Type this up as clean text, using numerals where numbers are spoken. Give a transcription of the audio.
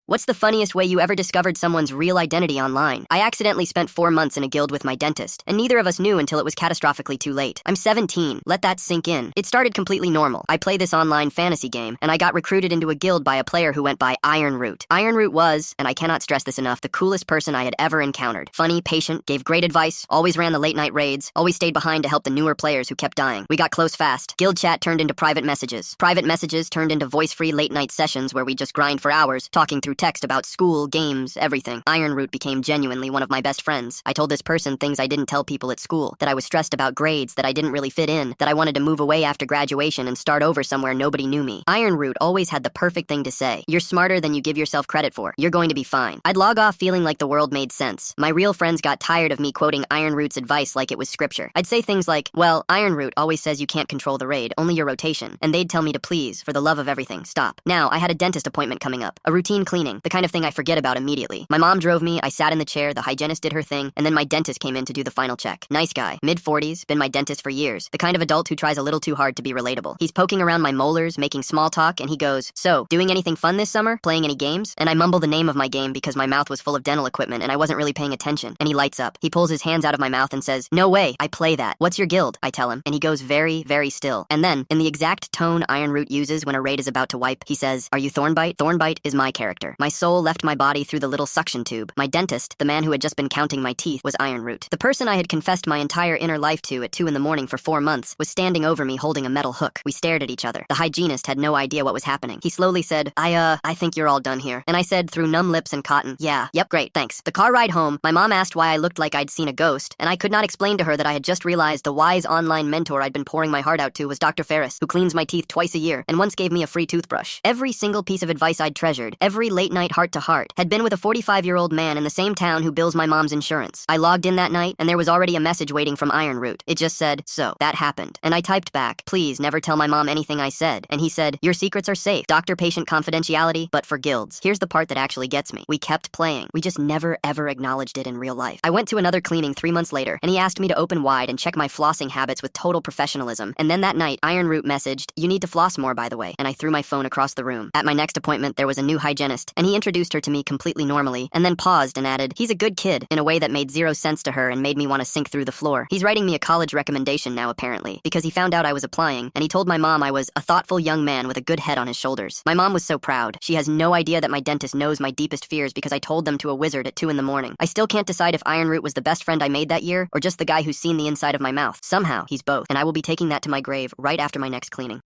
What's the funniest way you ever discovered someone's real identity online? I accidentally spent 4 months in a guild with my dentist, and neither of us knew until it was catastrophically too late. I'm 17. Let that sink in. It started completely normal. I play this online fantasy game, and I got recruited into a guild by a player who went by Ironroot. Ironroot was, and I cannot stress this enough, the coolest person I had ever encountered. Funny, patient, gave great advice, always ran the late-night raids, always stayed behind to help the newer players who kept dying. We got close fast. Guild chat turned into private messages. Private messages turned into voice-free late-night sessions where we just grind for hours, talking through text about school, games, everything. Ironroot became genuinely one of my best friends. I told this person things I didn't tell people at school, that I was stressed about grades, that I didn't really fit in, that I wanted to move away after graduation and start over somewhere nobody knew me. Ironroot always had the perfect thing to say. You're smarter than you give yourself credit for. You're going to be fine. I'd log off feeling like the world made sense. My real friends got tired of me quoting Ironroot's advice like it was scripture. I'd say things like, well, Ironroot always says you can't control the raid, only your rotation. And they'd tell me to please, for the love of everything, stop. Now, I had a dentist appointment coming up. A routine cleaning, the kind of thing I forget about immediately. My mom drove me, I sat in the chair, the hygienist did her thing, and then my dentist came in to do the final check. Nice guy, mid-40s, been my dentist for years. The kind of adult who tries a little too hard to be relatable. He's poking around my molars, making small talk, and he goes, so, doing anything fun this summer? Playing any games? And I mumble the name of my game because my mouth was full of dental equipment and I wasn't really paying attention. And he lights up. He pulls his hands out of my mouth and says, no way, I play that. What's your guild? I tell him. And he goes very, very still. And then, in the exact tone Ironroot uses when a raid is about to wipe, he says, are you Thornbite? Thornbite is my character. My soul left my body through the little suction tube. My dentist, the man who had just been counting my teeth, was Ironroot. The person I had confessed my entire inner life to at 2 in the morning for 4 months was standing over me holding a metal hook. We stared at each other. The hygienist had no idea what was happening. He slowly said, I think you're all done here. And I said through numb lips and cotton, yeah, yep, great, thanks. The car ride home, my mom asked why I looked like I'd seen a ghost, and I could not explain to her that I had just realized the wise online mentor I'd been pouring my heart out to was Dr. Ferris, who cleans my teeth twice a year and once gave me a free toothbrush. Every single piece of advice I'd treasured, every late-night heart-to-heart, had been with a 45-year-old man in the same town who bills my mom's insurance. I logged in that night, and there was already a message waiting from Ironroot. It just said, so, that happened. And I typed back, please never tell my mom anything I said. And he said, your secrets are safe. Doctor-patient confidentiality, but for guilds. Here's the part that actually gets me. We kept playing. We just never ever acknowledged it in real life. I went to another cleaning 3 months later, and he asked me to open wide and check my flossing habits with total professionalism. And then that night, Ironroot messaged, you need to floss more, by the way. And I threw my phone across the room. At my next appointment, there was a new hygienist, and he introduced her to me completely normally, and then paused and added, he's a good kid, in a way that made zero sense to her and made me want to sink through the floor. He's writing me a college recommendation now, apparently, because he found out I was applying, and he told my mom I was a thoughtful young man with a good head on his shoulders. My mom was so proud. She has no idea that my dentist knows my deepest fears because I told them to a wizard at 2 in the morning. I still can't decide if Ironroot was the best friend I made that year, or just the guy who's seen the inside of my mouth. Somehow, he's both, and I will be taking that to my grave right after my next cleaning.